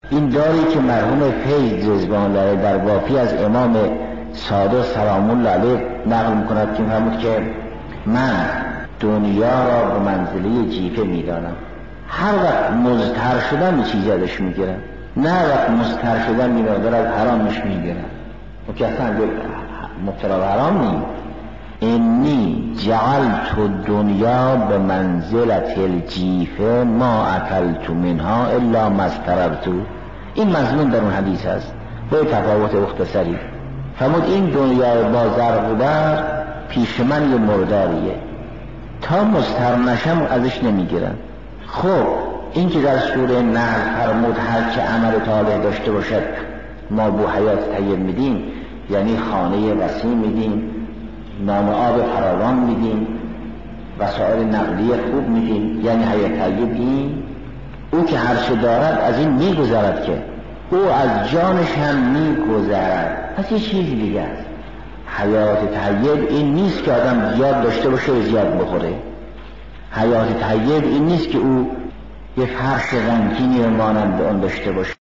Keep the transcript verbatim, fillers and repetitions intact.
این داری که مرحوم فیض رضوان الله در وافی از امام صادق سلام الله علیه نقل میکند که فرمود که من دنیا را به منزله جیفه میدانم. هر وقت مضطر شدن به چیزی ازش میگیرم، نه وقت مضطر شدن میدادر از حرامش میگیرم. و که اصلا مبتلا به حرام نیم. انی جعلت دنیا به منزلت الجیفه ما اکلت منها الا ما استررت. این مضمون در اون حدیث هست به تفاوت مختصری. فرمود این دنیا با زرق و برق پیش من یه مرداریه، تا مضطر نشم ازش نمیگیرم. خب این که در سوره نحل فرمود هر که عمل صالح داشته باشد ما بو حیات طیب میدیم، یعنی خانه وسیع میدیم، نان آب فراوان میدیم، وسایل نقلیه خوب میدیم، یعنی حیات طیب. این او که هر چه دارد از این میگذرد، که او از جانش هم میگذرد. پس یه چیز دیگه است. حیات طیب این نیست که آدم زیاد داشته باشه و زیاد بخوره. حیات طیب این نیست که او یه فرش رنگینی مانند اون داشته باشه.